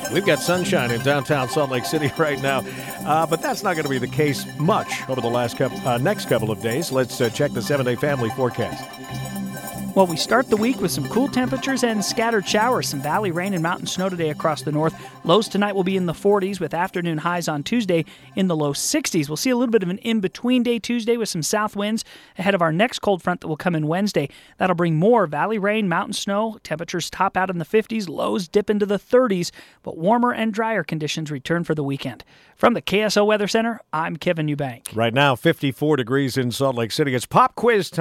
We've got sunshine in downtown Salt Lake City right now, but that's not going to be the case much over the next couple of days. Let's check the 7-day family forecast. Well, we start the week with some cool temperatures and scattered showers. Some valley rain and mountain snow today across the north. Lows tonight will be in the 40s with afternoon highs on Tuesday in the low 60s. We'll see a little bit of an in-between day Tuesday with some south winds ahead of our next cold front that will come in Wednesday. That'll bring more valley rain, mountain snow. Temperatures top out in the 50s, lows dip into the 30s, but warmer and drier conditions return for the weekend. From the KSO Weather Center, I'm Kevin Eubank. Right now, 54 degrees in Salt Lake City. It's pop quiz time.